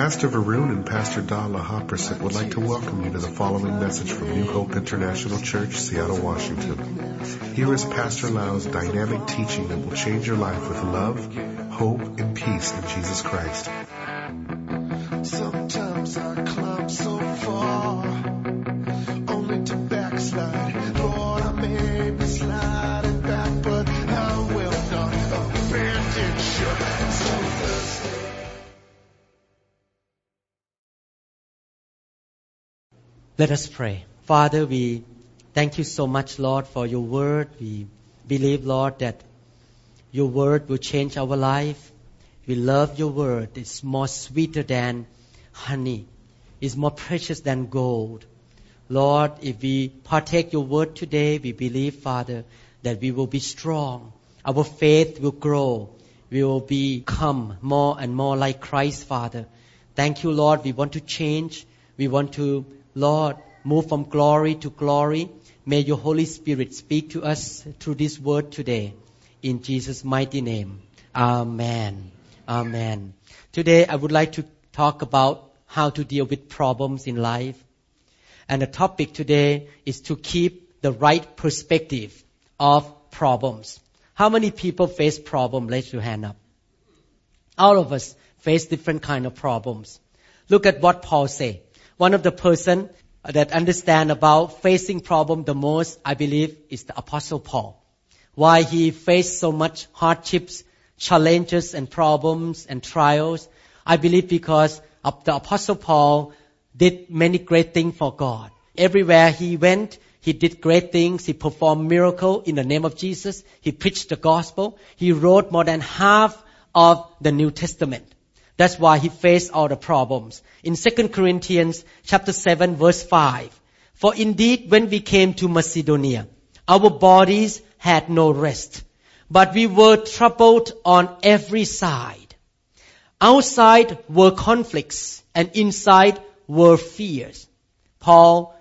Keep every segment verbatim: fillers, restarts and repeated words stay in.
Pastor Varun and Pastor Dala Hopperset would like to welcome you to the following message from New Hope International Church, Seattle, Washington. Here is Pastor Lau's dynamic teaching that will change your life with love, hope, and peace in Jesus Christ. Sometimes I climb so far, only to backslide. Lord, I may be sliding back, but I will not abandon you. So thirsty. Let us pray. Father, we thank you so much, Lord, for your word. We believe, Lord, that your word will change our life. We love your word. It's more sweeter than honey. It's more precious than gold. Lord, if we partake your word today, we believe, Father, that we will be strong. Our faith will grow. We will become more and more like Christ, Father. Thank you, Lord. We want to change. We want to, Lord, move from glory to glory. May your Holy Spirit speak to us through this word today. In Jesus' mighty name. Amen. Amen. Today, I would like to talk about how to deal with problems in life. And the topic today is to keep the right perspective of problems. How many people face problems? Raise your hand up. All of us face different kind of problems. Look at what Paul say. One of the person that understand about facing problem the most, I believe, is the Apostle Paul. Why he faced so much hardships, challenges and problems and trials? I believe because of the Apostle Paul did many great things for God. Everywhere he went, he did great things. He performed miracles in the name of Jesus. He preached the gospel. He wrote more than half of the New Testament. That's why he faced all the problems. In Second Corinthians chapter seven verse five, for indeed when we came to Macedonia, our bodies had no rest, but we were troubled on every side. Outside were conflicts and inside were fears. Paul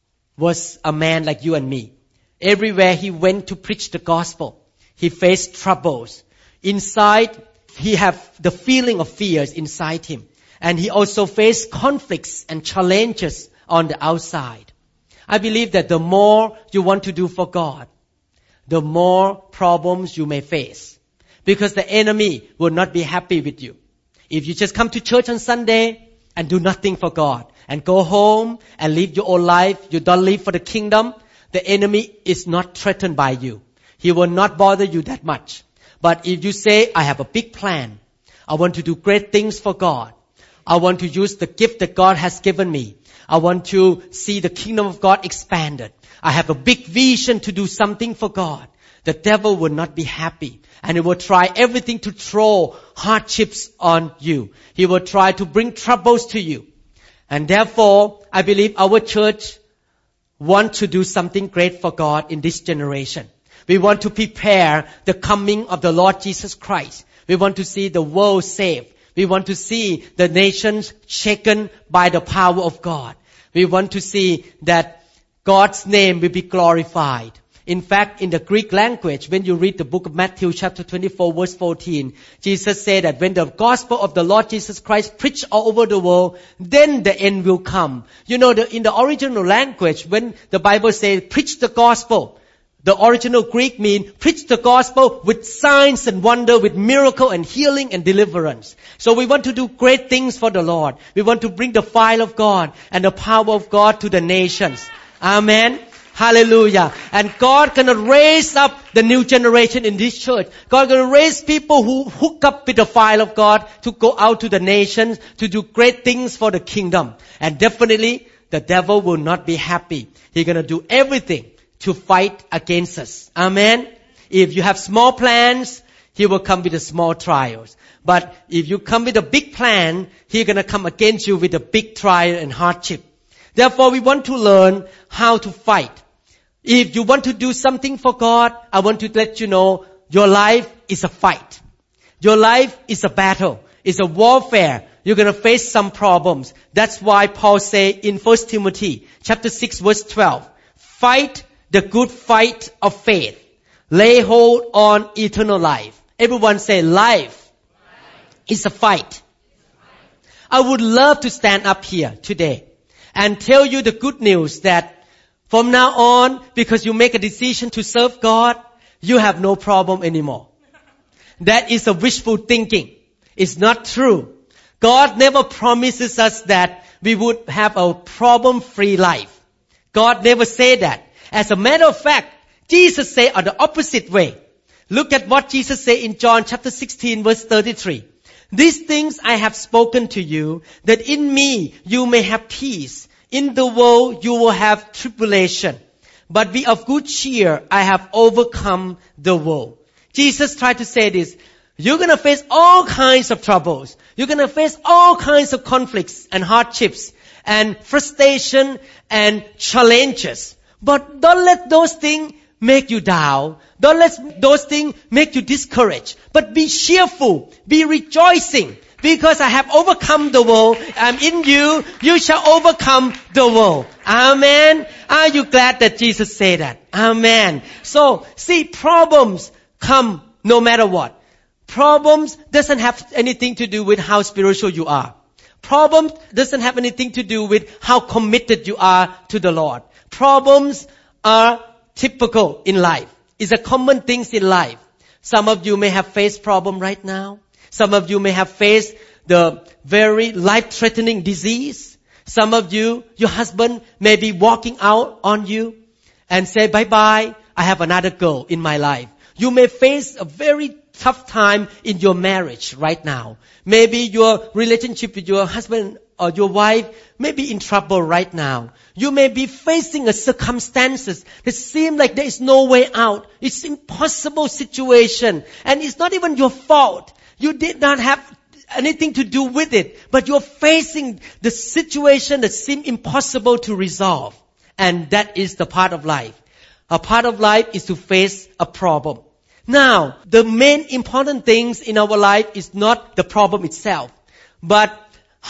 was a man like you and me. Everywhere he went to preach the gospel, he faced troubles. Inside, he had the feeling of fears inside him. And he also faced conflicts and challenges on the outside. I believe that the more you want to do for God, the more problems you may face. Because the enemy will not be happy with you. If you just come to church on Sunday and do nothing for God, and go home and live your own life, you don't live for the kingdom, the enemy is not threatened by you. He will not bother you that much. But if you say, I have a big plan, I want to do great things for God, I want to use the gift that God has given me, I want to see the kingdom of God expanded, I have a big vision to do something for God, the devil will not be happy. And he will try everything to throw hardships on you. He will try to bring troubles to you. And therefore, I believe our church wants to do something great for God in this generation. We want to prepare the coming of the Lord Jesus Christ. We want to see the world saved. We want to see the nations shaken by the power of God. We want to see that God's name will be glorified. In fact, in the Greek language, when you read the book of Matthew chapter twenty-four verse fourteen, Jesus said that when the gospel of the Lord Jesus Christ preached all over the world, then the end will come. You know, the, in the original language, when the Bible says preach the gospel, the original Greek means preach the gospel with signs and wonder, with miracle and healing and deliverance. So we want to do great things for the Lord. We want to bring the fire of God and the power of God to the nations. Amen. Hallelujah. And God gonna raise up the new generation in this church. God gonna raise people who hook up with the fire of God to go out to the nations to do great things for the kingdom. And definitely the devil will not be happy. He's gonna do everything to fight against us. Amen. If you have small plans, he will come with the small trials. But if you come with a big plan, he's gonna come against you with a big trial and hardship. Therefore, we want to learn how to fight. If you want to do something for God, I want to let you know your life is a fight. Your life is a battle. It's a warfare. You're going to face some problems. That's why Paul say in First Timothy chapter six verse twelve, fight the good fight of faith. Lay hold on eternal life. Everyone say life, life. is a fight. I would love to stand up here today and tell you the good news that from now on, because you make a decision to serve God, you have no problem anymore. That is a wishful thinking. It's not true. God never promises us that we would have a problem-free life. God never said that. As a matter of fact, Jesus said on the opposite way. Look at what Jesus said in John chapter sixteen verse thirty-three. These things I have spoken to you, that in me you may have peace. In the world you will have tribulation. But be of good cheer, I have overcome the world. Jesus tried to say this. You're going to face all kinds of troubles. You're going to face all kinds of conflicts and hardships and frustration and challenges. But don't let those things make you down. Don't let those things make you discouraged. But be cheerful. Be rejoicing. Because I have overcome the world. I'm in you. You shall overcome the world. Amen. Are you glad that Jesus said that? Amen. So, see, problems come no matter what. Problems doesn't have anything to do with how spiritual you are. Problems doesn't have anything to do with how committed you are to the Lord. Problems are typical in life. It's a common thing in life. Some of you may have faced problem right now. Some of you may have faced the very life-threatening disease. Some of you, your husband may be walking out on you and say, bye-bye, I have another girl in my life. You may face a very tough time in your marriage right now. Maybe your relationship with your husband or your wife may be in trouble right now. You may be facing a circumstances that seem like there is no way out. It's an impossible situation. And it's not even your fault. You did not have anything to do with it. But you're facing the situation that seems impossible to resolve. And that is the part of life. A part of life is to face a problem. Now, the main important things in our life is not the problem itself, but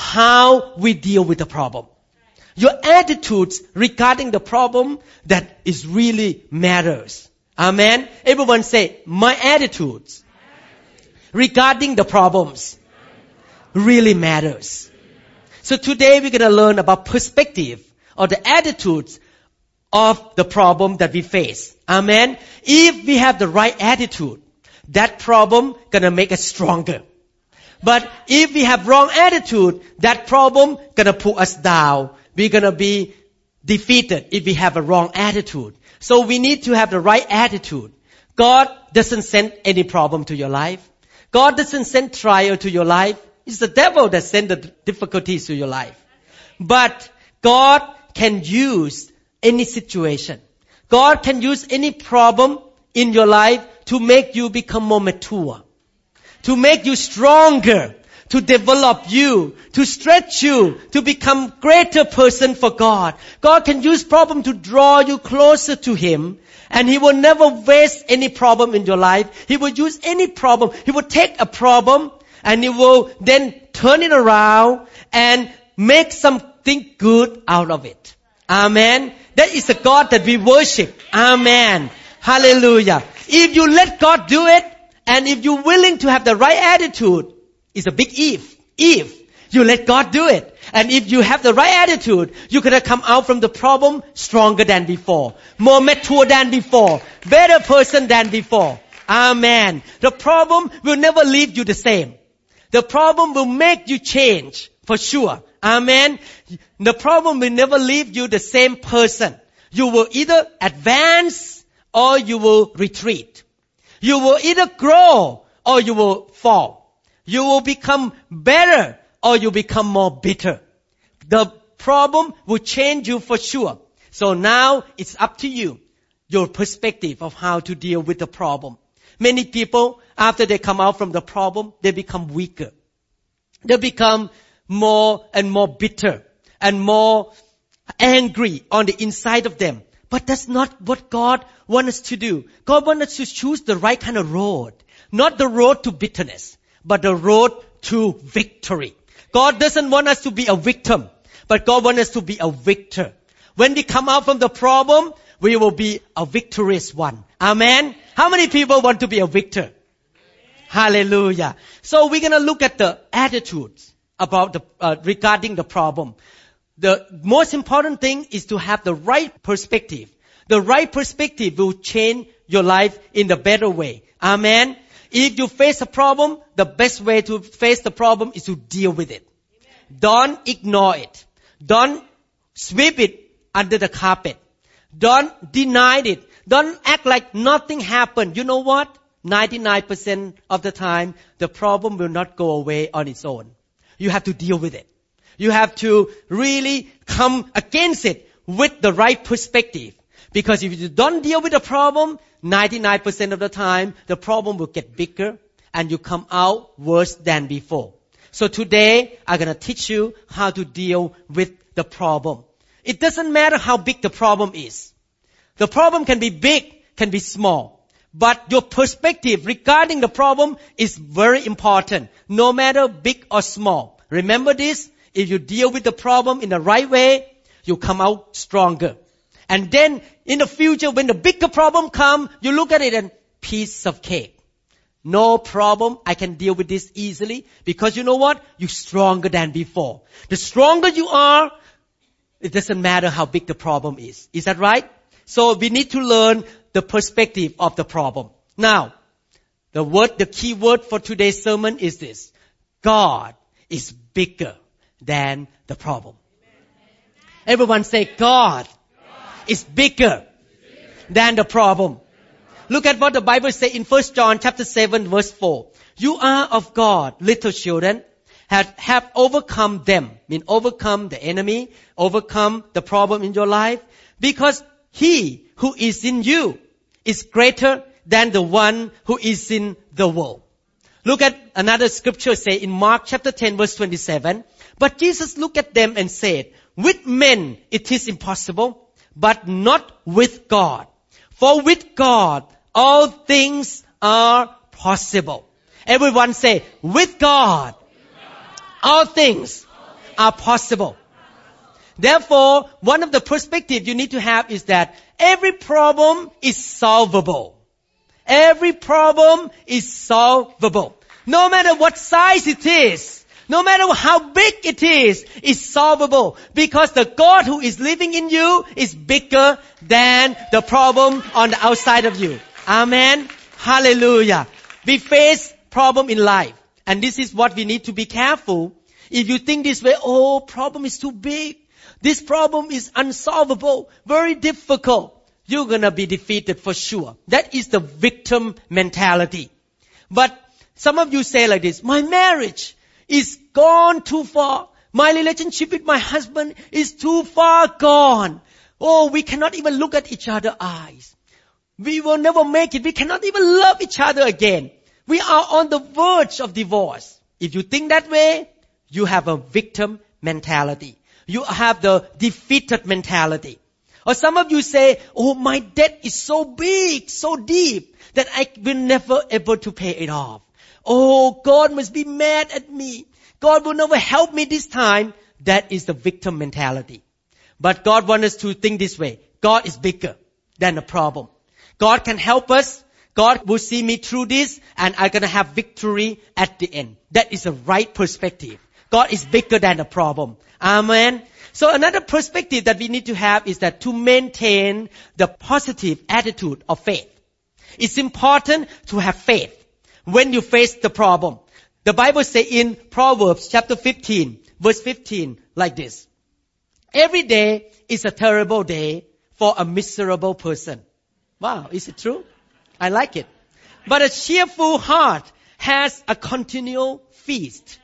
how we deal with the problem. Your attitudes regarding the problem, that is really matters. Amen. Everyone say, my attitudes regarding the problems really matters. So today we're going to learn about perspective or the attitudes of the problem that we face. Amen. If we have the right attitude, that problem gonna make us stronger. But if we have wrong attitude, that problem gonna pull us down. We're gonna be defeated if we have a wrong attitude. So we need to have the right attitude. God doesn't send any problem to your life. God doesn't send trial to your life. It's the devil that sends the difficulties to your life. But God can use any situation. God can use any problem in your life to make you become more mature, to make you stronger, to develop you, to stretch you, to become greater person for God. God can use problem to draw you closer to Him, and He will never waste any problem in your life. He will use any problem. He will take a problem and He will then turn it around and make something good out of it. Amen. That is the God that we worship. Amen. Hallelujah. If you let God do it, and if you're willing to have the right attitude, it's a big if. If you let God do it. And if you have the right attitude, you're going to come out from the problem stronger than before. More mature than before. Better person than before. Amen. The problem will never leave you the same. The problem will make you change for sure. Amen. The problem will never leave you the same person. You will either advance or you will retreat. You will either grow or you will fall. You will become better or you become more bitter. The problem will change you for sure. So now it's up to you, your perspective of how to deal with the problem. Many people, after they come out from the problem, they become weaker. They become more and more bitter and more angry on the inside of them. But that's not what God wants us to do. God wants us to choose the right kind of road. Not the road to bitterness, but the road to victory. God doesn't want us to be a victim, but God wants us to be a victor. When we come out from the problem, we will be a victorious one. Amen. How many people want to be a victor? Hallelujah. So we're going to look at the attitudes about the, uh, regarding the problem. The most important thing is to have the right perspective. The right perspective will change your life in the better way. Amen. If you face a problem, the best way to face the problem is to deal with it. Amen. Don't ignore it. Don't sweep it under the carpet. Don't deny it. Don't act like nothing happened. You know what? ninety-nine percent of the time, the problem will not go away on its own. You have to deal with it. You have to really come against it with the right perspective. Because if you don't deal with the problem, ninety-nine percent of the time, the problem will get bigger and you come out worse than before. So today, I'm going to teach you how to deal with the problem. It doesn't matter how big the problem is. The problem can be big, can be small. But your perspective regarding the problem is very important, no matter big or small. Remember this, if you deal with the problem in the right way, you come out stronger. And then in the future, when the bigger problem comes, you look at it and piece of cake. No problem, I can deal with this easily because you know what? You're stronger than before. The stronger you are, it doesn't matter how big the problem is. Is that right? So we need to learn the perspective of the problem. Now, the word, the key word for today's sermon is this. God is bigger than the problem. Everyone say, God is bigger than the problem. Look at what the Bible says in First John chapter seven verse four. You are of God, little children, have, have overcome them. Mean overcome the enemy, overcome the problem in your life. Because he who is in you is greater than the one who is in the world. Look at another scripture say in Mark chapter ten verse twenty-seven. But Jesus looked at them and said, with men it is impossible, but not with God. For with God all things are possible. Everyone say, with God all things are possible. Therefore, one of the perspectives you need to have is that every problem is solvable. Every problem is solvable. No matter what size it is, no matter how big it is, it's solvable. Because the God who is living in you is bigger than the problem on the outside of you. Amen. Hallelujah. We face problem in life. And this is what we need to be careful. If you think this way, oh, problem is too big. This problem is unsolvable, very difficult. You're going to be defeated for sure. That is the victim mentality. But some of you say like this, my marriage is gone too far. My relationship with my husband is too far gone. Oh, we cannot even look at each other's eyes. We will never make it. We cannot even love each other again. We are on the verge of divorce. If you think that way, you have a victim mentality. You have the defeated mentality. Or some of you say, oh, my debt is so big, so deep, that I will never able to pay it off. Oh, God must be mad at me. God will never help me this time. That is the victim mentality. But God wants us to think this way. God is bigger than the problem. God can help us. God will see me through this, and I'm going to have victory at the end. That is the right perspective. God is bigger than the problem. Amen. So another perspective that we need to have is that to maintain the positive attitude of faith. It's important to have faith when you face the problem. The Bible says in Proverbs chapter fifteen, verse fifteen, like this. Every day is a terrible day for a miserable person. Wow, is it true? I like it. But a cheerful heart has a continual feast.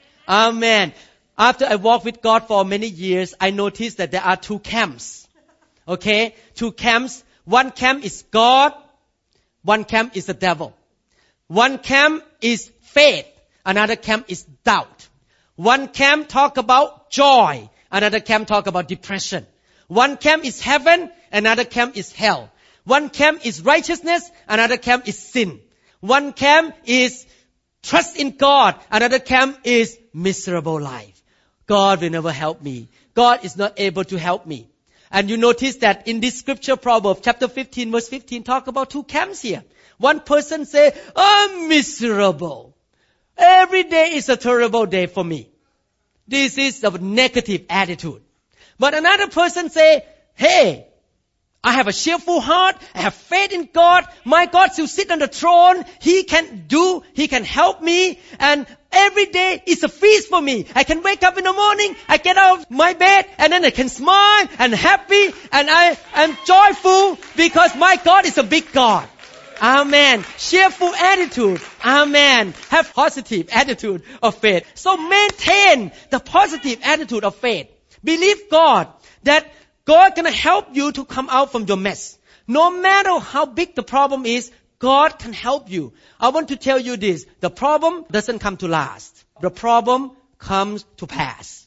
Amen. After I walked with God for many years, I noticed that there are two camps. Okay? Two camps. One camp is God. One camp is the devil. One camp is faith. Another camp is doubt. One camp talk about joy. Another camp talk about depression. One camp is heaven. Another camp is hell. One camp is righteousness. Another camp is sin. One camp is trust in God. Another camp is miserable life. God will never help me. God is not able to help me. And you notice that in this scripture, Proverbs chapter fifteen, verse fifteen, talk about two camps here. One person say, I'm miserable. Every day is a terrible day for me. This is a negative attitude. But another person say, hey, I have a cheerful heart. I have faith in God. My God still sit on the throne. He can do, He can help me. And every day is a feast for me. I can wake up in the morning. I get out of my bed and then I can smile and happy. And I am joyful because my God is a big God. Amen. Cheerful attitude. Amen. Have positive attitude of faith. So maintain the positive attitude of faith. Believe God that God can help you to come out from your mess. No matter how big the problem is, God can help you. I want to tell you this. The problem doesn't come to last. The problem comes to pass.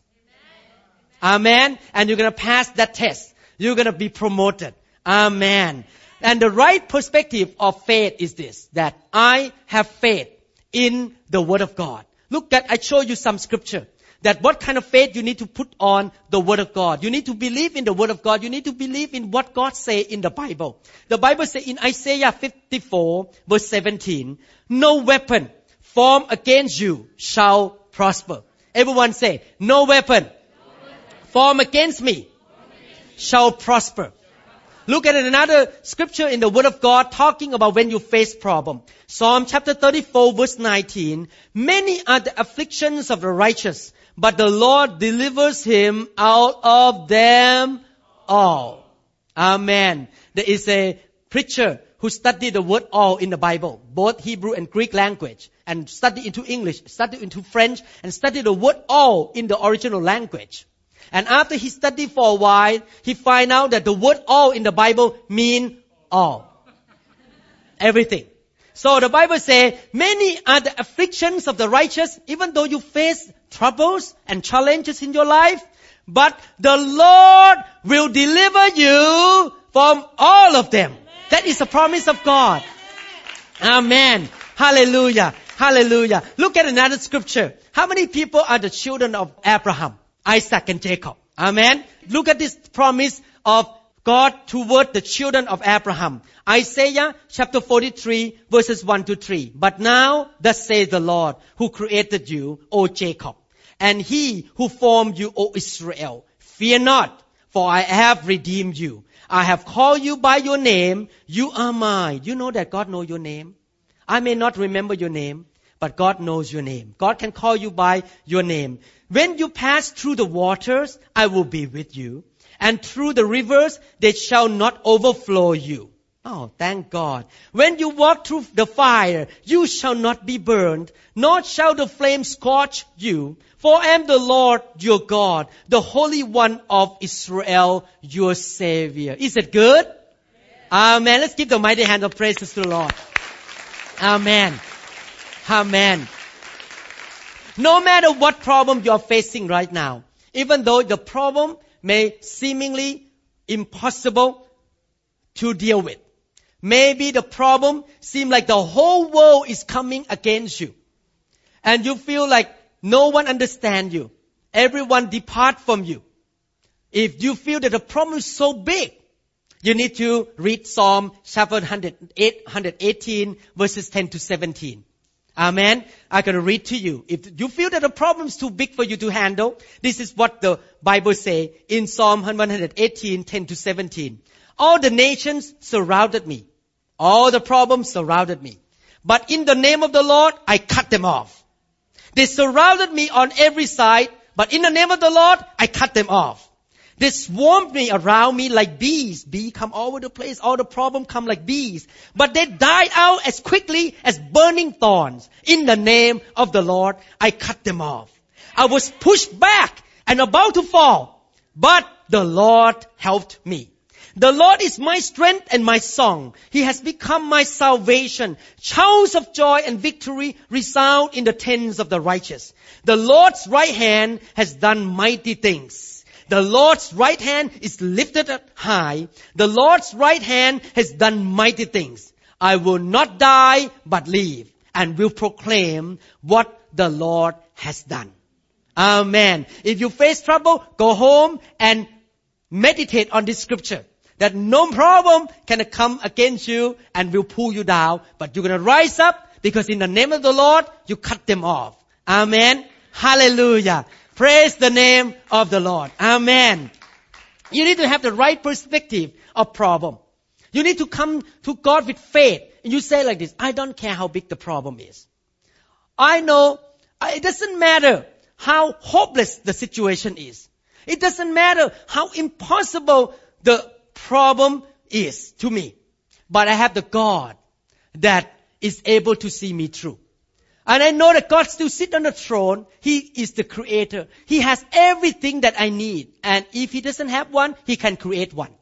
Amen. And you're going to pass that test. You're going to be promoted. Amen. And the right perspective of faith is this, that I have faith in the Word of God. Look at, I show you some scripture. That what kind of faith you need to put on the Word of God. You need to believe in the Word of God. You need to believe in what God say in the Bible. The Bible say in Isaiah fifty-four verse seventeen, no weapon formed against you shall prosper. Everyone say, no weapon, no weapon. formed against me shall prosper. Look at another scripture in the Word of God talking about when you face problem. Psalm chapter thirty-four verse nineteen, many are the afflictions of the righteous, but the Lord delivers him out of them all. Amen. There is a preacher who studied the word all in the Bible, both Hebrew and Greek language, and studied into English, studied into French, and studied the word all in the original language. And after he studied for a while, he find out that the word all in the Bible mean all. Everything. So the Bible says, many are the afflictions of the righteous, even though you face troubles and challenges in your life, but the Lord will deliver you from all of them. That is a promise of God. Amen. Hallelujah. Hallelujah. Look at another scripture. How many people are the children of Abraham, Isaac, and Jacob? Amen. Look at this promise of God toward the children of Abraham. Isaiah chapter forty-three verses one to three. But now, thus says the Lord, who created you, O Jacob, and He who formed you, O Israel. Fear not, for I have redeemed you. I have called you by your name. You are mine. You know that God knows your name. I may not remember your name, but God knows your name. God can call you by your name. When you pass through the waters, I will be with you. And through the rivers, they shall not overflow you. Oh, thank God. When you walk through the fire, you shall not be burned, nor shall the flame scorch you. For I am the Lord your God, the Holy One of Israel, your Savior. Is it good? Yeah. Amen. Let's give the mighty hand of praises to the Lord. Amen. Amen. No matter what problem you are facing right now, even though the problem may seemingly impossible to deal with, maybe the problem seems like the whole world is coming against you, and you feel like no one understands you, everyone depart from you. If you feel that the problem is so big, you need to read Psalm chapter one eighteen verses ten to seventeen. Amen. I'm going to read to you. If you feel that the problem is too big for you to handle, this is what the Bible says in Psalm one eighteen, ten to seventeen. All the nations surrounded me. All the problems surrounded me. But in the name of the Lord, I cut them off. They surrounded me on every side, but in the name of the Lord, I cut them off. They swarmed me around me like bees. Bees come all over the place. All the problems come like bees. But they died out as quickly as burning thorns. In the name of the Lord, I cut them off. I was pushed back and about to fall, but the Lord helped me. The Lord is my strength and my song. He has become my salvation. Shouts of joy and victory resound in the tents of the righteous. The Lord's right hand has done mighty things. The Lord's right hand is lifted up high. The Lord's right hand has done mighty things. I will not die but live and will proclaim what the Lord has done. Amen. If you face trouble, go home and meditate on this scripture. That no problem can come against you and will pull you down. But you're going to rise up because in the name of the Lord, you cut them off. Amen. Hallelujah. Praise the name of the Lord. Amen. You need to have the right perspective of problem. You need to come to God with faith. And you say like this, I don't care how big the problem is. I know it doesn't matter how hopeless the situation is. It doesn't matter how impossible the problem is to me. But I have the God that is able to see me through. And I know that God still sits on the throne. He is the creator. He has everything that I need. And if He doesn't have one, He can create one.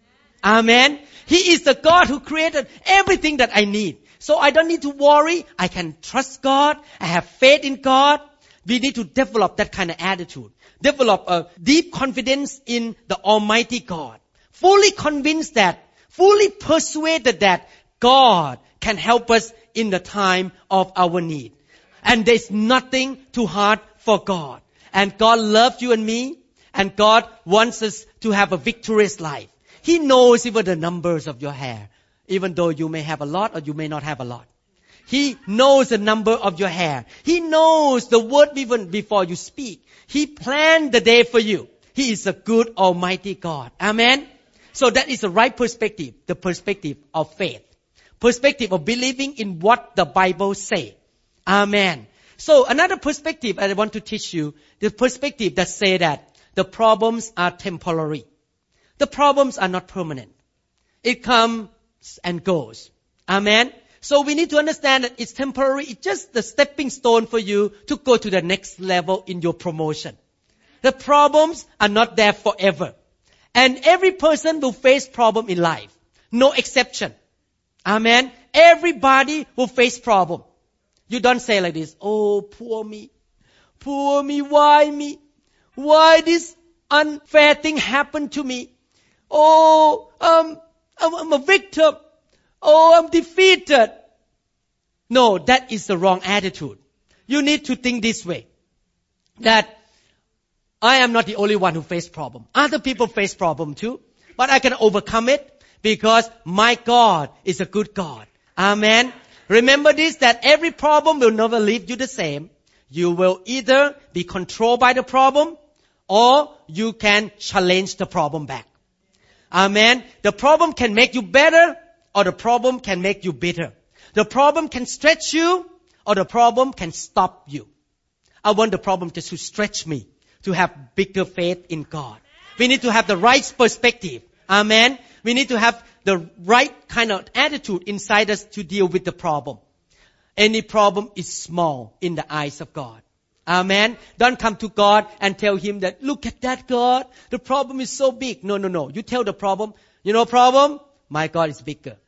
Amen. He is the God who created everything that I need. So I don't need to worry. I can trust God. I have faith in God. We need to develop that kind of attitude. Develop a deep confidence in the Almighty God. Fully convinced that, fully persuaded that God can help us in the time of our need. And there's nothing too hard for God. And God loves you and me. And God wants us to have a victorious life. He knows even the numbers of your hair. Even though you may have a lot or you may not have a lot. He knows the number of your hair. He knows the word even before you speak. He planned the day for you. He is a good Almighty God. Amen. So that is the right perspective. The perspective of faith. Perspective of believing in what the Bible says. Amen. So another perspective I want to teach you, the perspective that say that the problems are temporary. The problems are not permanent. It comes and goes. Amen. So we need to understand that it's temporary. It's just the stepping stone for you to go to the next level in your promotion. The problems are not there forever. And every person will face problem in life. No exception. Amen. Everybody will face problem. You don't say like this, oh, poor me. Poor me, why me? Why this unfair thing happened to me? Oh, um, I'm, I'm a victim. Oh, I'm defeated. No, that is the wrong attitude. You need to think this way. That I am not the only one who face problem. Other people face problem too. But I can overcome it because my God is a good God. Amen. Remember this, that every problem will never leave you the same. You will either be controlled by the problem or you can challenge the problem back. Amen. The problem can make you better or the problem can make you bitter. The problem can stretch you or the problem can stop you. I want the problem just to stretch me to have bigger faith in God. We need to have the right perspective. Amen. We need to have the right kind of attitude inside us to deal with the problem. Any problem is small in the eyes of God. Amen. Don't come to God and tell Him that, look at that, God. The problem is so big. No, no, no. You tell the problem, you know problem? My God is bigger.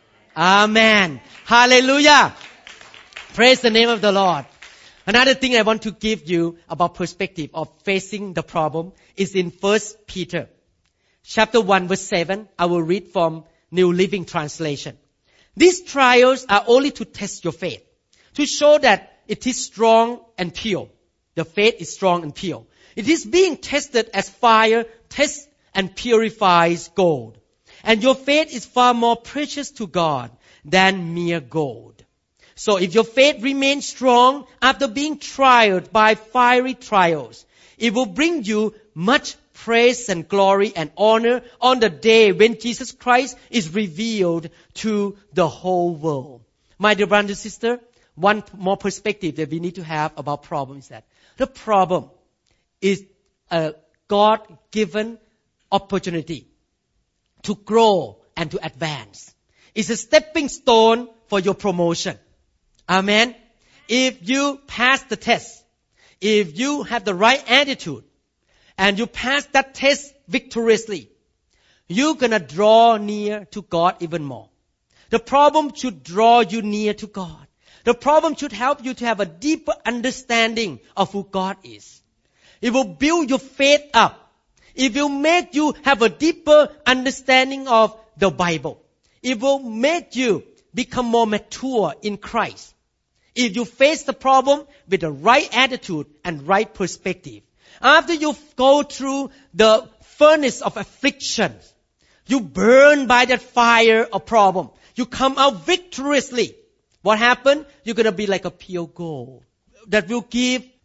Amen. Hallelujah. Praise the name of the Lord. Another thing I want to give you about perspective of facing the problem is in First Peter. Chapter one verse seven. I will read from New Living Translation. These trials are only to test your faith, to show that it is strong and pure. The faith is strong and pure. It is being tested as fire tests and purifies gold. And your faith is far more precious to God than mere gold. So if your faith remains strong after being tried by fiery trials, it will bring you much praise and glory and honor on the day when Jesus Christ is revealed to the whole world. My dear brother and sister, one more perspective that we need to have about problem is that the problem is a God-given opportunity to grow and to advance. It's a stepping stone for your promotion. Amen. If you pass the test, if you have the right attitude, and you pass that test victoriously, you're gonna draw near to God even more. The problem should draw you near to God. The problem should help you to have a deeper understanding of who God is. It will build your faith up. It will make you have a deeper understanding of the Bible. It will make you become more mature in Christ. If you face the problem with the right attitude and right perspective. After you go through the furnace of affliction, you burn by that fire of problem. You come out victoriously. What happened? You're going to be like a pure gold that will give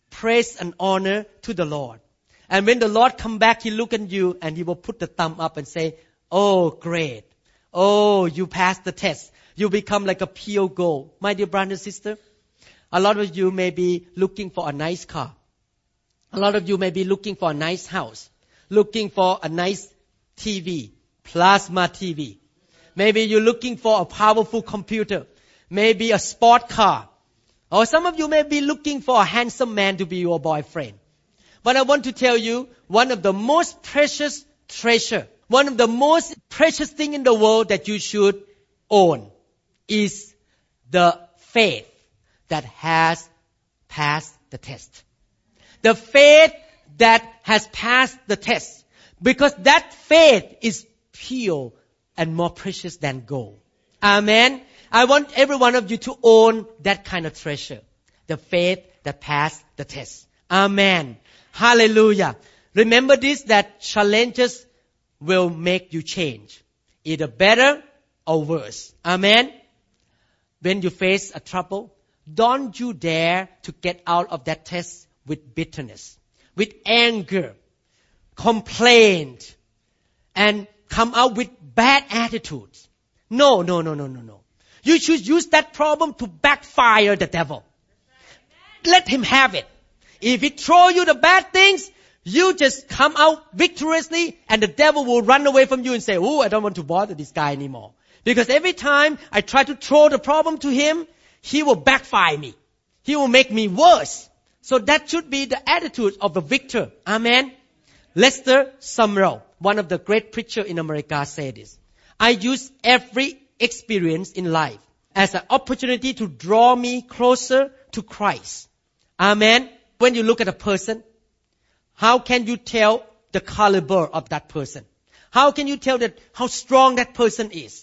praise and honor to the Lord. And when the Lord come back, He look at you and He will put the thumb up and say, oh, great. Oh, you passed the test. You become like a pure gold. My dear brother and sister, a lot of you may be looking for a nice car. A lot of you may be looking for a nice house, looking for a nice T V, plasma T V. Maybe you're looking for a powerful computer, maybe a sport car. Or some of you may be looking for a handsome man to be your boyfriend. But I want to tell you, one of the most precious treasure, one of the most precious thing in the world that you should own is the faith that has passed the test. The faith that has passed the test. Because that faith is pure and more precious than gold. Amen. I want every one of you to own that kind of treasure. The faith that passed the test. Amen. Hallelujah. Remember this, that challenges will make you change. Either better or worse. Amen. When you face a trouble, don't you dare to get out of that test with bitterness, with anger, complaint, and come out with bad attitudes. No, no, no, no, no, no. You should use that problem to backfire the devil. Let him have it. If he throw you the bad things, you just come out victoriously and the devil will run away from you and say, oh, I don't want to bother this guy anymore. Because every time I try to throw the problem to him, he will backfire me. He will make me worse. So that should be the attitude of the victor. Amen. Lester Sumrall, one of the great preachers in America, said this. I use every experience in life as an opportunity to draw me closer to Christ. Amen. When you look at a person, how can you tell the caliber of that person? How can you tell that how strong that person is?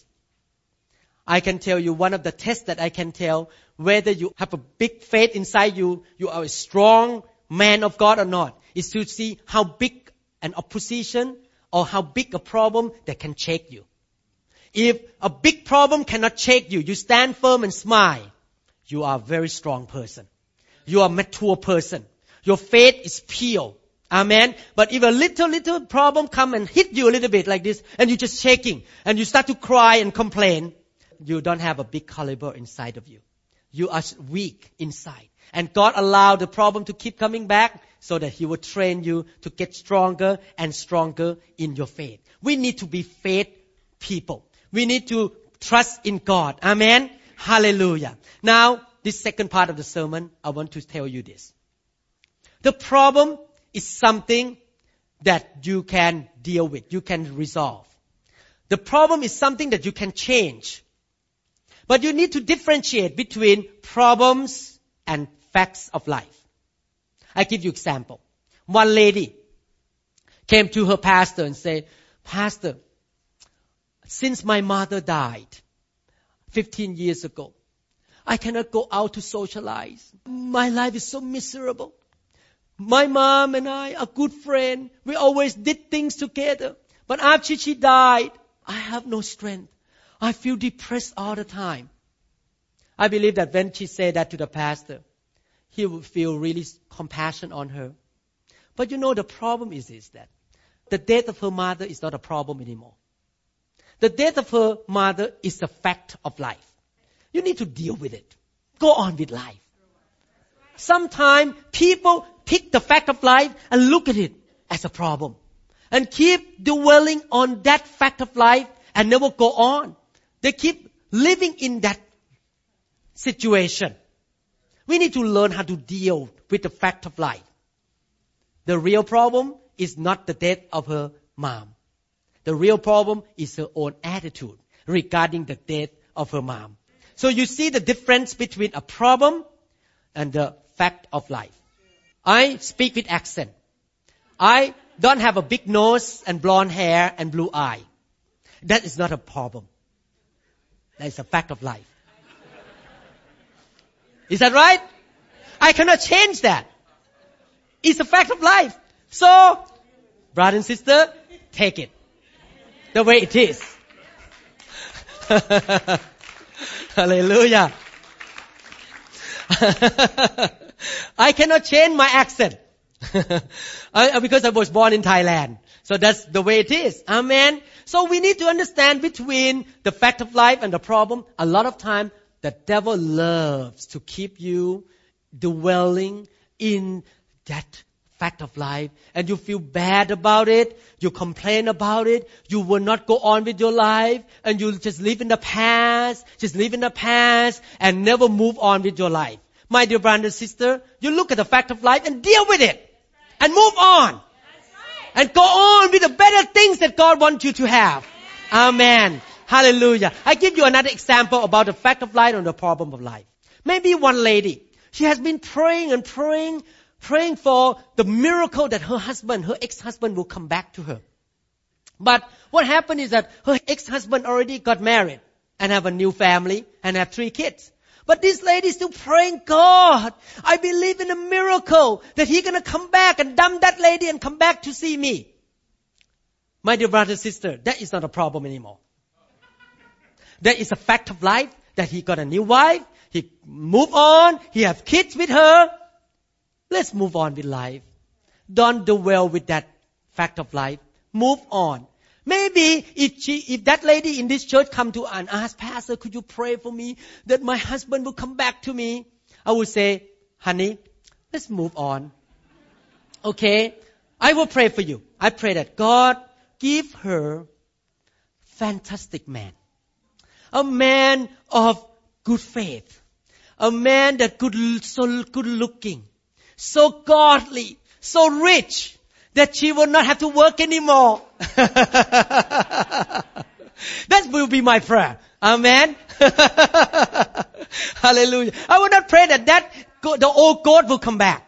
I can tell you one of the tests that I can tell whether you have a big faith inside you, you are a strong man of God or not, is to see how big an opposition or how big a problem that can shake you. If a big problem cannot shake you, you stand firm and smile, you are a very strong person. You are a mature person. Your faith is pure. Amen. But if a little, little problem come and hit you a little bit like this, and you're just shaking, and you start to cry and complain, you don't have a big caliber inside of you. You are weak inside. And God allowed the problem to keep coming back so that He will train you to get stronger and stronger in your faith. We need to be faith people. We need to trust in God. Amen. Hallelujah. Now, this second part of the sermon, I want to tell you this. The problem is something that you can deal with, you can resolve. The problem is something that you can change. But you need to differentiate between problems and facts of life. I give you example. One lady came to her pastor and said, Pastor, since my mother died fifteen years ago, I cannot go out to socialize. My life is so miserable. My mom and I are good friends. We always did things together. But after she died, I have no strength. I feel depressed all the time. I believe that when she said that to the pastor, he would feel really compassion on her. But you know, the problem is, is that the death of her mother is not a problem anymore. The death of her mother is a fact of life. You need to deal with it. Go on with life. Sometimes people pick the fact of life and look at it as a problem. And keep dwelling on that fact of life and never go on. They keep living in that situation. We need to learn how to deal with the fact of life. The real problem is not the death of her mom. The real problem is her own attitude regarding the death of her mom. So you see the difference between a problem and the fact of life. I speak with accent. I don't have a big nose and blonde hair and blue eye. That is not a problem. That is a fact of life. Is that right? I cannot change that. It's a fact of life. So, brother and sister, take it the way it is. Hallelujah. I cannot change my accent because I was born in Thailand. So that's the way it is. Amen. So we need to understand between the fact of life and the problem. A lot of time, the devil loves to keep you dwelling in that fact of life, and you feel bad about it, you complain about it, you will not go on with your life, and you just live in the past, just live in the past, and never move on with your life. My dear brother and sister, you look at the fact of life and deal with it, and move on, and go on with the better things that God wants you to have. Amen. Hallelujah. I give you another example about the fact of life and the problem of life. Maybe one lady, she has been praying and praying, praying for the miracle that her husband, her ex-husband will come back to her. But what happened is that her ex-husband already got married and have a new family and have three kids. But this lady is still praying, God, I believe in a miracle that He's going to come back and dump that lady and come back to see me. My dear brother and sister, that is not a problem anymore. That is a fact of life that he got a new wife, he moved on, he has kids with her. Let's move on with life. Don't dwell with that fact of life. Move on. Maybe if she, if that lady in this church come to and ask, Pastor, could you pray for me that my husband will come back to me? I would say, honey, let's move on. Okay? I will pray for you. I pray that God give her fantastic man. A man of good faith. A man that good, so good looking. So godly. So rich. That she will not have to work anymore. That will be my prayer. Amen. Hallelujah. I will not pray that, that the old goat will come back.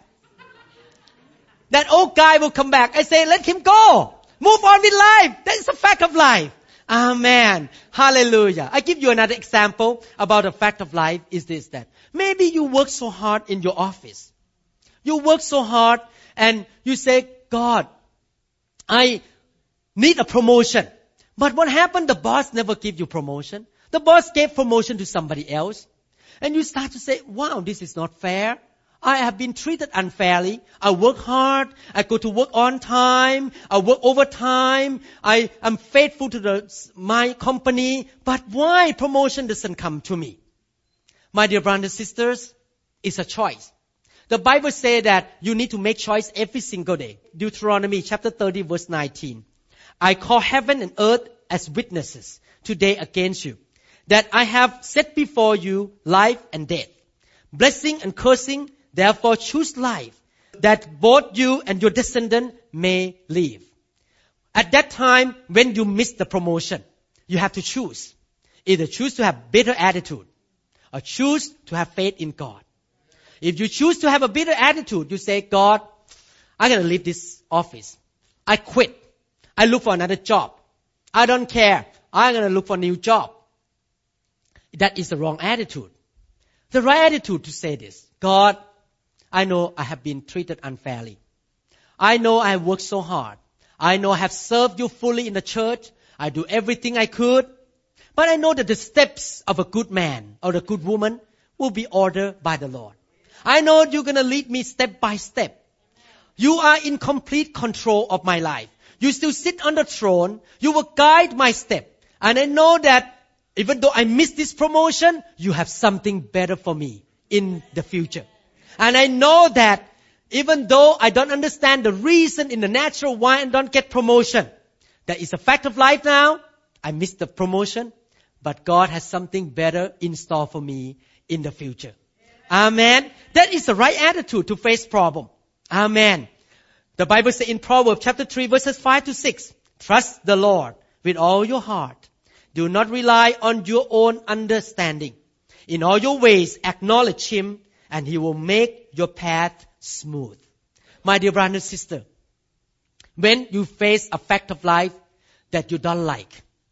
That old guy will come back. I say, let him go. Move on with life. That is a fact of life. Amen. Hallelujah. I give you another example about the fact of life is this, that maybe you work so hard in your office. You work so hard and you say, God, I need a promotion. But what happened? The boss never gave you promotion. The boss gave promotion to somebody else. And you start to say, wow, this is not fair. I have been treated unfairly. I work hard. I go to work on time. I work overtime. I am faithful to the, my company. But why promotion doesn't come to me? My dear brothers and sisters, it's a choice. The Bible says that you need to make choice every single day. Deuteronomy chapter thirty verse nineteen. I call heaven and earth as witnesses today against you, that I have set before you life and death, blessing and cursing. Therefore choose life, that both you and your descendant may live. At that time, when you miss the promotion, you have to choose. Either choose to have bitter attitude, or choose to have faith in God. If you choose to have a bitter attitude, you say, God, I'm going to leave this office. I quit. I look for another job. I don't care. I'm going to look for a new job. That is the wrong attitude. The right attitude to say this, God, I know I have been treated unfairly. I know I have worked so hard. I know I have served you fully in the church. I do everything I could. But I know that the steps of a good man or a good woman will be ordered by the Lord. I know you're going to lead me step by step. You are in complete control of my life. You still sit on the throne. You will guide my step. And I know that even though I miss this promotion, you have something better for me in the future. And I know that even though I don't understand the reason in the natural why I don't get promotion, that is a fact of life now. I missed the promotion, but God has something better in store for me in the future. Amen. That is the right attitude to face problem. Amen. The Bible says in Proverbs chapter three verses five to six, trust the Lord with all your heart. Do not rely on your own understanding. In all your ways acknowledge Him, and He will make your path smooth. My dear brother and sister, when you face a fact of life that you don't like,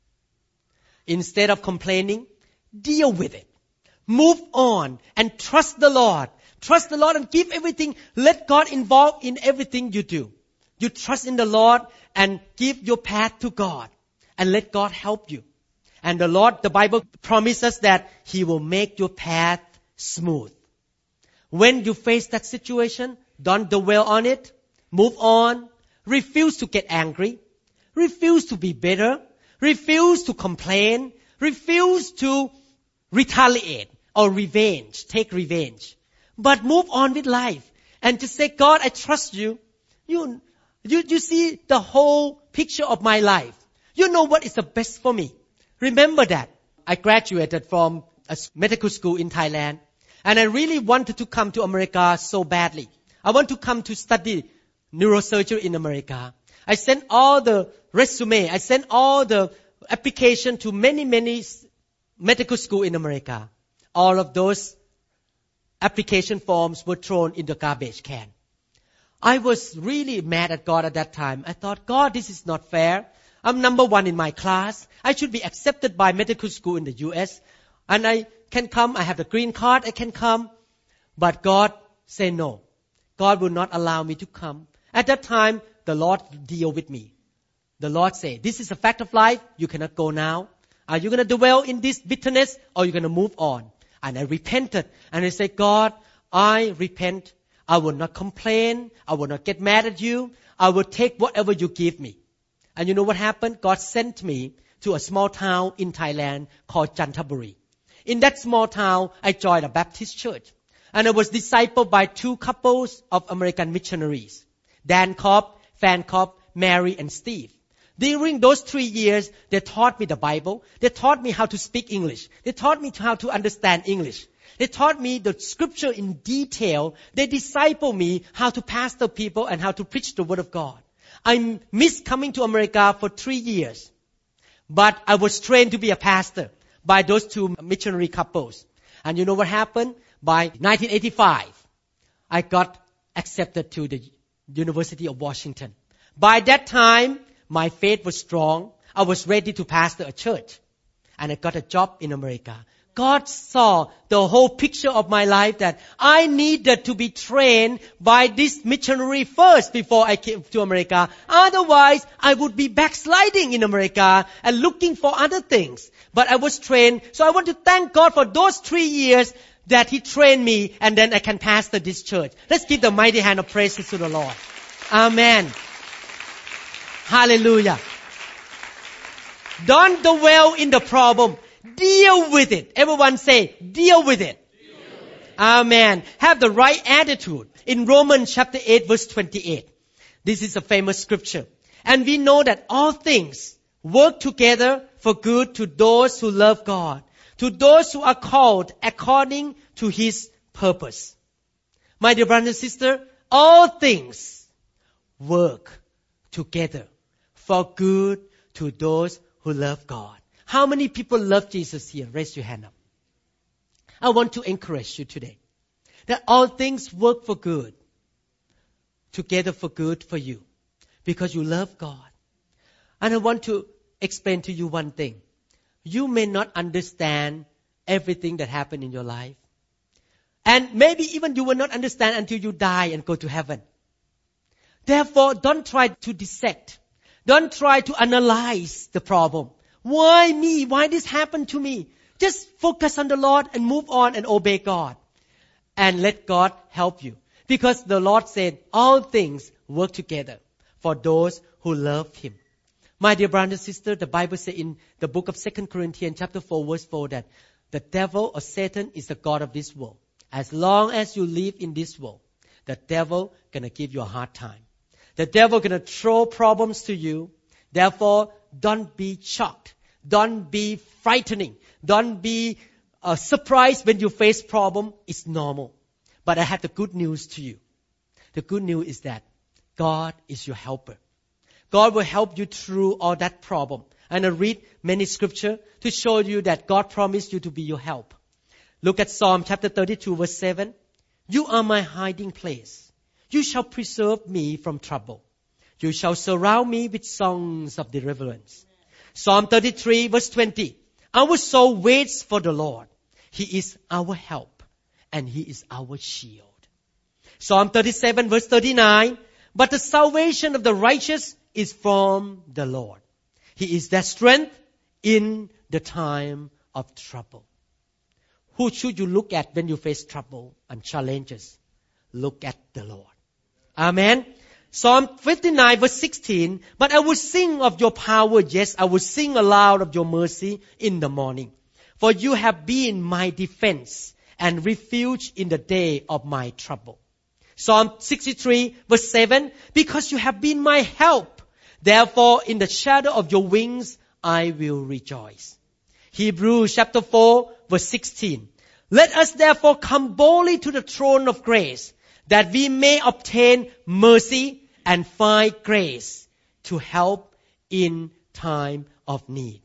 instead of complaining, deal with it. Move on and trust the Lord. Trust the Lord and give everything. Let God involve in everything you do. You trust in the Lord and give your path to God. And let God help you. And the Lord, the Bible promises that He will make your path smooth. When you face that situation, don't dwell on it. Move on. Refuse to get angry. Refuse to be bitter. Refuse to complain. Refuse to retaliate or revenge. Take revenge. But move on with life. And to say, God, I trust you. You, you, you see the whole picture of my life. You know what is the best for me. Remember that. I graduated from a medical school in Thailand. And I really wanted to come to America so badly. I want to come to study neurosurgery in America. I sent all the resume. I sent all the application to many, many medical school in America. All of those application forms were thrown in the garbage can. I was really mad at God at that time. I thought, God, this is not fair. I'm number one in my class. I should be accepted by medical school in the U S. And I can come. I have the green card. I can come. But God said no. God will not allow me to come. At that time, the Lord deal with me. The Lord said, this is a fact of life. You cannot go now. Are you going to dwell in this bitterness or are you going to move on? And I repented. And I said, God, I repent. I will not complain. I will not get mad at you. I will take whatever you give me. And you know what happened? God sent me to a small town in Thailand called Chantaburi. In that small town, I joined a Baptist church. And I was discipled by two couples of American missionaries. Dan Cobb, Fan Cobb, Mary and Steve. During those three years, they taught me the Bible. They taught me how to speak English. They taught me how to understand English. They taught me the scripture in detail. They discipled me how to pastor people and how to preach the word of God. I missed coming to America for three years. But I was trained to be a pastor by those two missionary couples. And you know what happened? By nineteen eighty-five, I got accepted to the University of Washington. By that time, my faith was strong. I was ready to pastor a church. And I got a job in America. God saw the whole picture of my life that I needed to be trained by this missionary first before I came to America. Otherwise, I would be backsliding in America and looking for other things. But I was trained. So I want to thank God for those three years that He trained me and then I can pastor this church. Let's give the mighty hand of praise to the Lord. Amen. Hallelujah. Don't dwell in the problem. Deal with it. Everyone say, deal with it. Deal with it. Amen. Have the right attitude. In Romans chapter eight verse twenty-eight. This is a famous scripture. And we know that all things work together for good to those who love God, to those who are called according to His purpose. My dear brother and sister, all things work together for good to those who love God. How many people love Jesus here? Raise your hand up. I want to encourage you today that all things work for good, together for good for you, because you love God. And I want to explain to you one thing. You may not understand everything that happened in your life. And maybe even you will not understand until you die and go to heaven. Therefore, don't try to dissect. Don't try to analyze the problem. Why me? Why this happened to me? Just focus on the Lord and move on and obey God. And let God help you. Because the Lord said, all things work together for those who love Him. My dear brother and sister, the Bible says in the book of Second Corinthians chapter four verse four that the devil or Satan is the God of this world. As long as you live in this world, the devil gonna give you a hard time. The devil gonna throw problems to you. Therefore, don't be shocked. Don't be frightening. Don't be uh, surprised when you face problem. It's normal. But I have the good news to you. The good news is that God is your helper. God will help you through all that problem. And I read many scripture to show you that God promised you to be your help. Look at Psalm chapter thirty-two verse seven. You are my hiding place. You shall preserve me from trouble. You shall surround me with songs of deliverance. Psalm thirty-three verse twenty. Our soul waits for the Lord. He is our help and He is our shield. Psalm thirty-seven verse thirty-nine. But the salvation of the righteous is from the Lord. He is their strength in the time of trouble. Who should you look at when you face trouble and challenges? Look at the Lord. Amen. Psalm fifty-nine verse sixteen, but I will sing of your power, yes, I will sing aloud of your mercy in the morning. For you have been my defense and refuge in the day of my trouble. Psalm sixty-three verse seven, because you have been my help, therefore in the shadow of your wings I will rejoice. Hebrews chapter four verse sixteen, let us therefore come boldly to the throne of grace, that we may obtain mercy and find grace to help in time of need.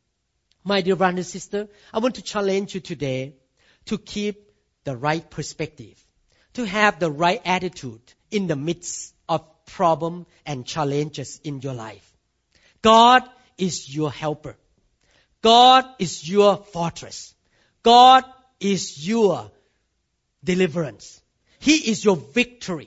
My dear brother and sister, I want to challenge you today to keep the right perspective, to have the right attitude in the midst of problem and challenges in your life. God is your helper. God is your fortress. God is your deliverance. He is your victory.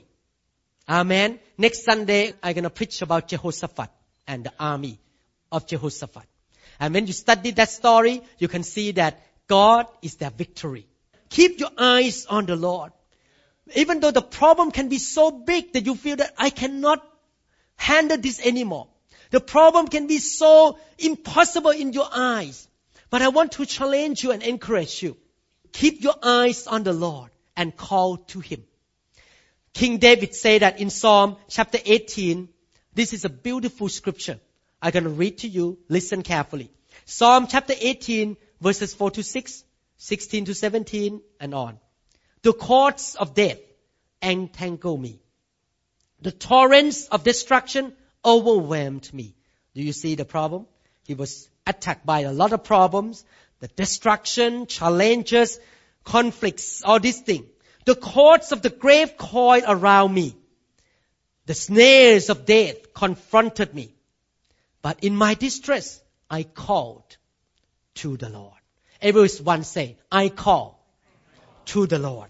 Amen. Next Sunday, I'm going to preach about Jehoshaphat and the army of Jehoshaphat. And when you study that story, you can see that God is their victory. Keep your eyes on the Lord. Even though the problem can be so big that you feel that I cannot handle this anymore. The problem can be so impossible in your eyes. But I want to challenge you and encourage you. Keep your eyes on the Lord and call to Him. King David said that in Psalm chapter eighteen, this is a beautiful scripture. I'm going to read to you. Listen carefully. Psalm chapter eighteen, verses four to six, sixteen to seventeen, and on. The cords of death entangle me. The torrents of destruction overwhelmed me. Do you see the problem? He was attacked by a lot of problems. The destruction, challenges, conflicts, all these things. The cords of the grave coiled around me. The snares of death confronted me. But in my distress, I called to the Lord. Everyone say, I call to the Lord.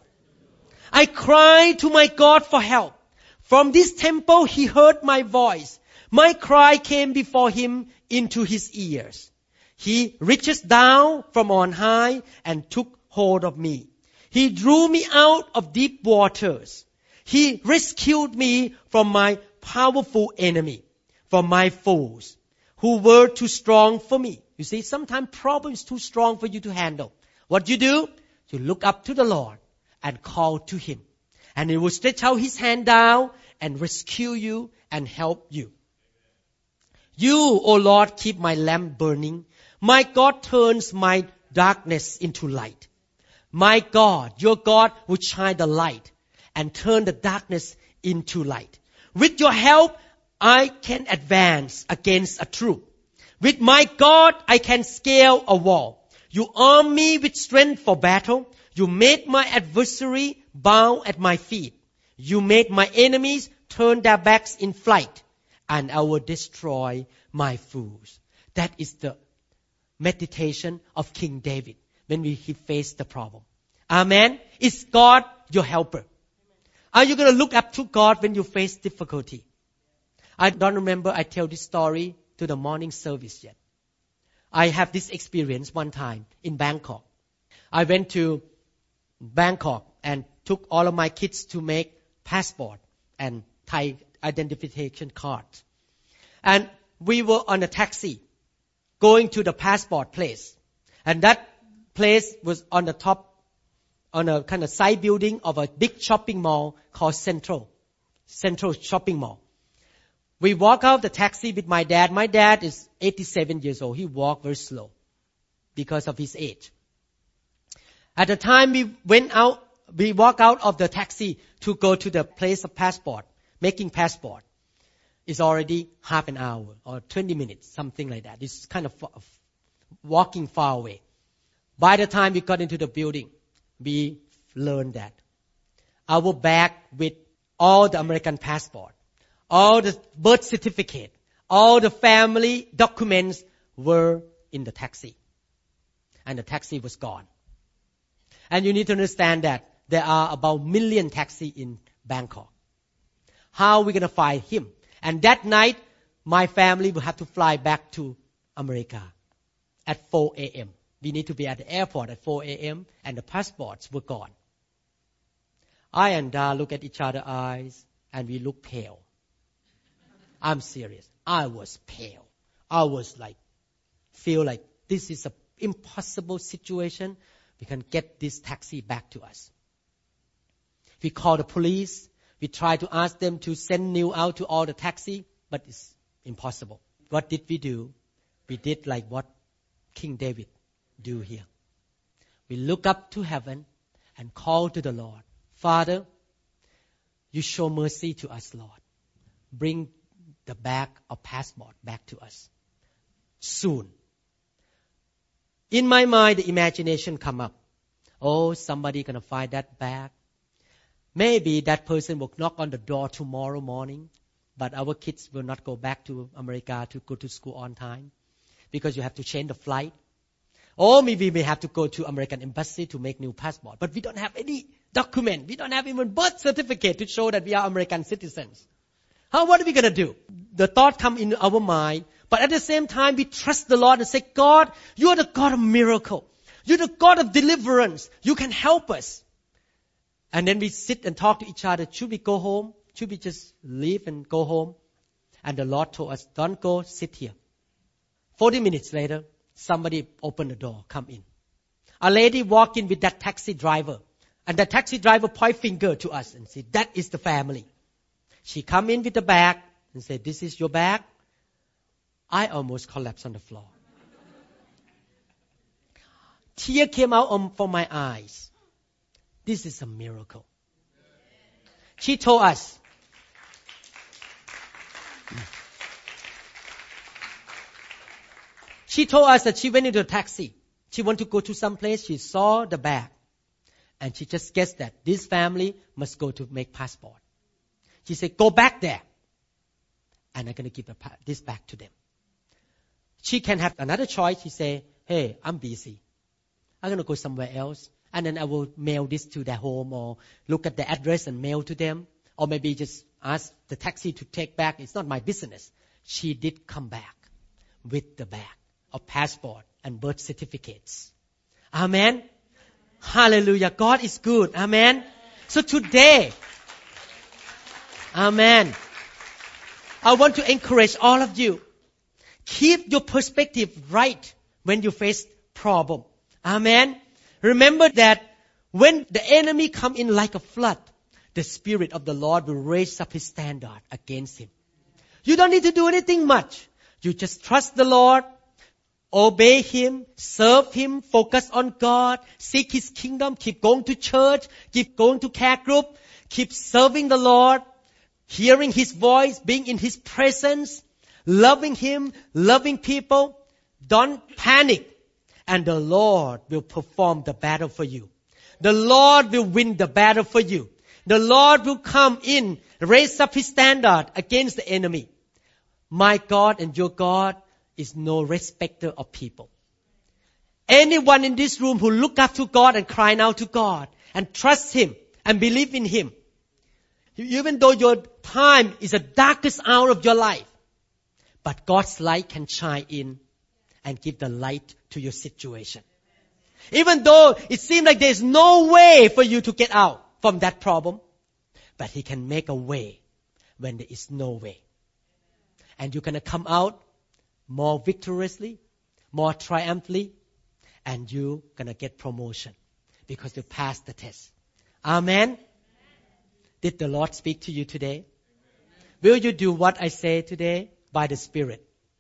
I cried to my God for help. From this temple, He heard my voice. My cry came before Him into His ears. He reached down from on high and took hold of me. He drew me out of deep waters. He rescued me from my powerful enemy, from my foes, who were too strong for me. You see, sometimes problem is too strong for you to handle. What you do? You look up to the Lord and call to Him. And He will stretch out His hand down and rescue you and help you. You, O Lord, keep my lamp burning. My God turns my darkness into light. My God, your God, will shine the light and turn the darkness into light. With your help, I can advance against a troop. With my God, I can scale a wall. You arm me with strength for battle. You made my adversary bow at my feet. You made my enemies turn their backs in flight, and I will destroy my foes. That is the meditation of King David when we, he faced the problem. Amen. Is God your helper? Are you going to look up to God when you face difficulty? I don't remember I tell this story to the morning service yet. I have this experience one time in Bangkok. I went to Bangkok and took all of my kids to make passport and Thai identification cards. And we were on a taxi going to the passport place. And that place was on the top, on a kind of side building of a big shopping mall called Central, Central Shopping Mall. We walk out the taxi with my dad. My dad is eighty-seven years old. He walked very slow because of his age. At the time we went out, we walked out of the taxi to go to the place of passport, making passport. It's already half an hour or twenty minutes, something like that. It's kind of walking far away. By the time we got into the building, we learned that our bag with all the American passport, all the birth certificate, all the family documents were in the taxi. And the taxi was gone. And you need to understand that there are about a million taxis in Bangkok. How are we going to find him? And that night, my family will have to fly back to America at four a.m. We need to be at the airport at four a.m. and the passports were gone. I and Da look at each other's eyes and we look pale. I'm serious. I was pale. I was like, feel like this is an impossible situation. We can get this taxi back to us. We call the police. We try to ask them to send Neil out to all the taxi, but it's impossible. What did we do? We did like what King David do here. We look up to heaven and call to the Lord. Father, you show mercy to us, Lord. Bring the bag of passport back to us soon. In my mind, the imagination come up. Oh, somebody gonna find that bag. Maybe that person will knock on the door tomorrow morning, but our kids will not go back to America to go to school on time because you have to change the flight. Or maybe we have to go to American embassy to make new passport. But we don't have any document. We don't have even birth certificate to show that we are American citizens. How, what are we going to do? The thought come in our mind. But at the same time, we trust the Lord and say, God, you are the God of miracle. You're the God of deliverance. You can help us. And then we sit and talk to each other. Should we go home? Should we just leave and go home? And the Lord told us, don't go, sit here. Forty minutes later, somebody opened the door, come in. A lady walked in with that taxi driver. And the taxi driver point finger to us and said, that is the family. She come in with the bag and said, this is your bag. I almost collapsed on the floor. Tear came out on, from my eyes. This is a miracle. She told us, she told us that she went into a taxi. She wanted to go to some place. She saw the bag. And she just guessed that this family must go to make passport. She said, go back there. And I'm going to give the, this back to them. She can have another choice. She said, hey, I'm busy. I'm going to go somewhere else. And then I will mail this to their home or look at the address and mail to them. Or maybe just ask the taxi to take back. It's not my business. She did come back with the bag of passport and birth certificates. Amen. Hallelujah. God is good. Amen. So today, amen. I want to encourage all of you. Keep your perspective right when you face problem. Amen. Remember that when the enemy come in like a flood, the Spirit of the Lord will raise up His standard against him. You don't need to do anything much. You just trust the Lord, obey Him, serve Him, focus on God, seek His kingdom, keep going to church, keep going to care group, keep serving the Lord, hearing His voice, being in His presence, loving Him, loving people. Don't panic. And the Lord will perform the battle for you. The Lord will win the battle for you. The Lord will come in, raise up His standard against the enemy. My God and your God is no respecter of people. Anyone in this room who look up to God and cry out to God and trust Him and believe in Him, even though your time is the darkest hour of your life, but God's light can shine in and give the light to your situation. Even though it seems like there's no way for you to get out from that problem, but He can make a way when there is no way. And you're going to come out more victoriously, more triumphantly, and you're going to get promotion because you passed the test. Amen. Did the Lord speak to you today? Will you do what I say today by the Spirit?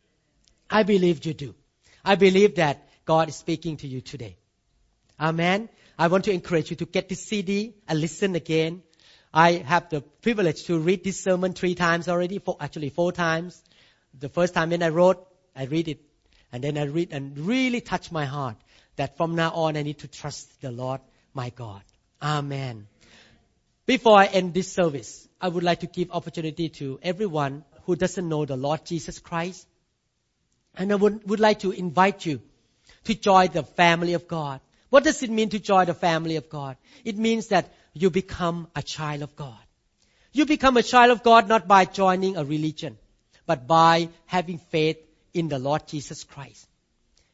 I believe you do. I believe that God is speaking to you today. Amen. I want to encourage you to get this C D and listen again. I have the privilege to read this sermon three times already, four, actually four times. The first time when I wrote, I read it, and then I read and really touched my heart that from now on I need to trust the Lord, my God. Amen. Before I end this service, I would like to give opportunity to everyone who doesn't know the Lord Jesus Christ. And I would, would like to invite you to join the family of God. What does it mean to join the family of God? It means that you become a child of God. You become a child of God not by joining a religion, but by having faith in the Lord Jesus Christ.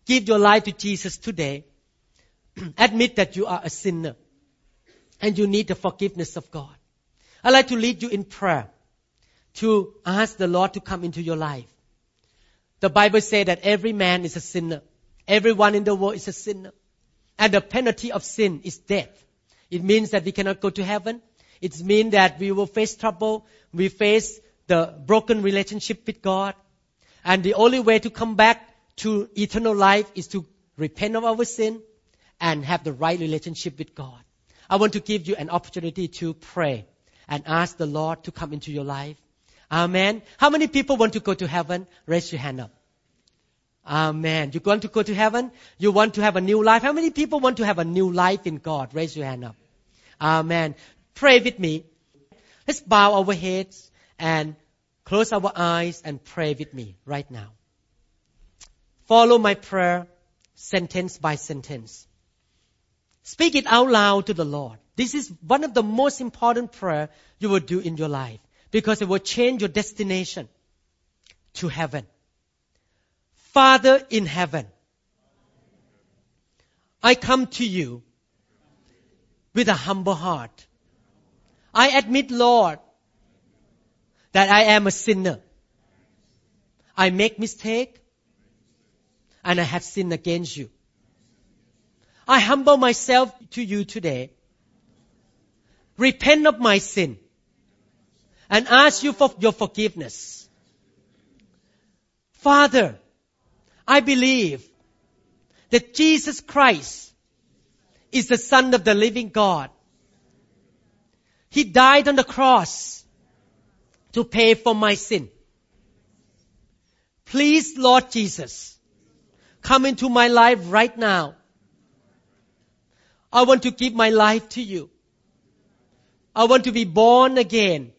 give your life to Jesus today, admit that you are a sinner and you need the forgiveness of God, I'd like to lead you in prayer to ask the Lord to come into your life. The Bible says that every man is a sinner. Everyone in the world is a sinner. And the penalty of sin is death. It means that we cannot go to heaven. It means that we will face trouble. We face the broken relationship with God. And the only way to come back to eternal life is to repent of our sin and have the right relationship with God. I want to give you an opportunity to pray and ask the Lord to come into your life. Amen. How many people want to go to heaven? Raise your hand up. Amen. You want to go to heaven? You want to have a new life? How many people want to have a new life in God? Raise your hand up. Amen. Pray with me. Let's bow our heads and close our eyes and pray with me right now. Follow my prayer sentence by sentence. Speak it out loud to the Lord. This is one of the most important prayer you will do in your life because it will change your destination to heaven. Father in heaven, I come to you with a humble heart. I admit, Lord, that I am a sinner. I make mistake and I have sinned against you. I humble myself to you today. Repent of my sin and ask you for your forgiveness. Father, I believe that Jesus Christ is the Son of the living God. He died on the cross to pay for my sin. Please, Lord Jesus, come into my life right now. I want to give my life to you. I want to be born again.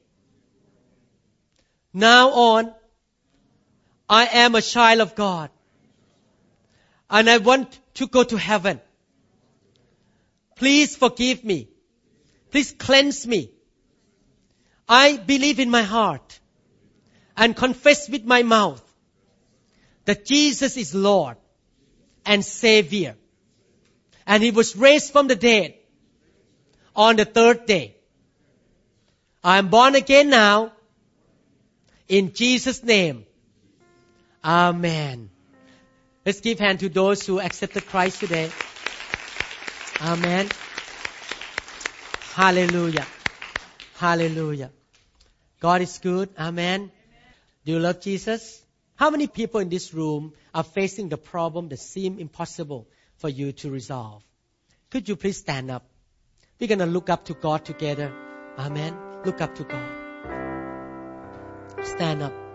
Now on, I am a child of God. And I want to go to heaven. Please forgive me. Please cleanse me. I believe in my heart and confess with my mouth that Jesus is Lord and Savior. And He was raised from the dead on the third day. I am born again now. In Jesus' name. Amen. Let's give hand to those who accepted Christ today. Amen. Hallelujah. Hallelujah. God is good. Amen. Do you love Jesus? How many people in this room are facing the problem that seem impossible for you to resolve? Could you please stand up? We're going to look up to God together. Amen. Look up to God. Stand up.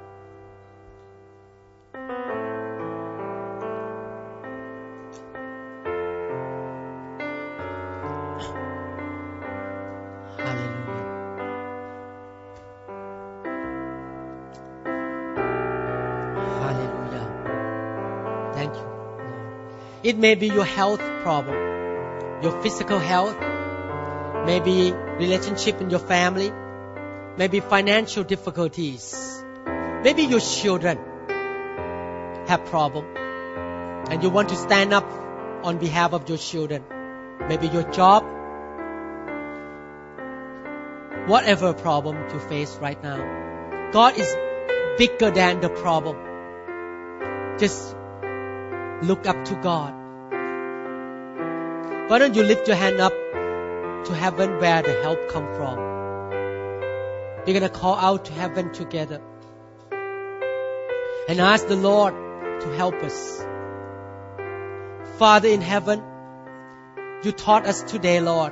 It may be your health problem, your physical health, maybe relationship in your family, maybe financial difficulties, maybe your children have problem, and you want to stand up on behalf of your children, maybe your job, whatever problem you face right now. God is bigger than the problem. Just look up to God. Why don't you lift your hand up to heaven where the help come from? We're going to call out to heaven together and ask the Lord to help us. Father in heaven, you taught us today, Lord,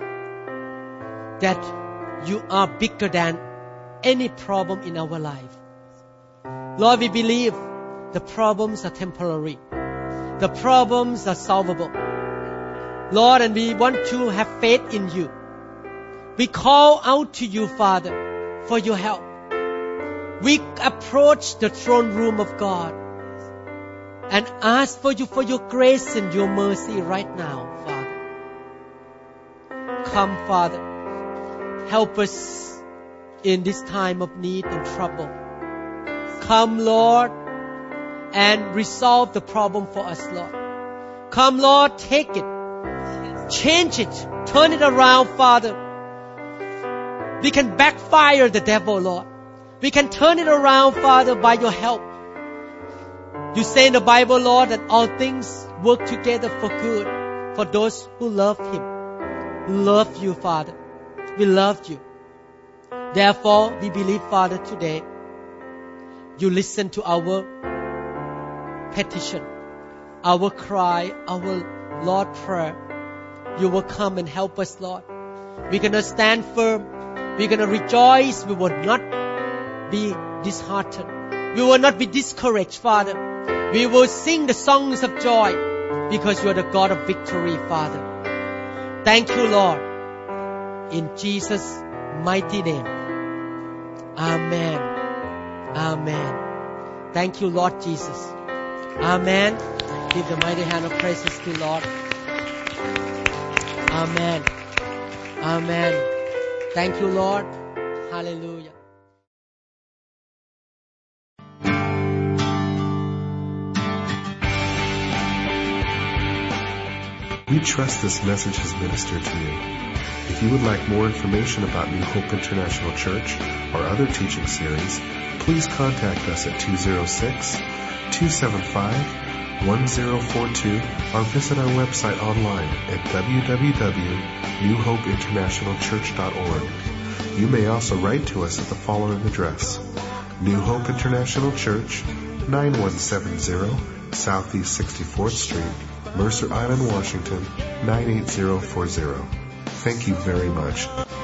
that you are bigger than any problem in our life. Lord, we believe the problems are temporary. The problems are solvable. Lord, and we want to have faith in you. We call out to you, Father, for your help. We approach the throne room of God and ask for you for your grace and your mercy right now, Father. Come, Father. Help us in this time of need and trouble. Come, Lord, and resolve the problem for us, Lord. Come, Lord, take it. Change it. Turn it around, Father. We can backfire the devil, Lord. We can turn it around, Father, by your help. You say in the Bible, Lord, that all things work together for good for those who love Him. Love you, Father. We love you. Therefore, we believe, Father, today, you listen to our petition, our cry, our Lord prayer. You will come and help us, Lord. We're going to stand firm. We're going to rejoice. We will not be disheartened. We will not be discouraged, Father. We will sing the songs of joy because you are the God of victory, Father. Thank you, Lord. In Jesus' mighty name. Amen. Amen. Thank you, Lord Jesus. Amen. Give the mighty hand of praises to Lord. Amen. Amen. Thank you, Lord. Hallelujah. We trust this message has ministered to you. If you would like more information about New Hope International Church or other teaching series, please contact us at two oh six, two seven five, one oh four two or visit our website online at w w w dot new hope international church dot org. You may also write to us at the following address: New Hope International Church, nine one seven zero Southeast sixty-fourth Street, Mercer Island, Washington, nine eight zero four zero. Thank you very much.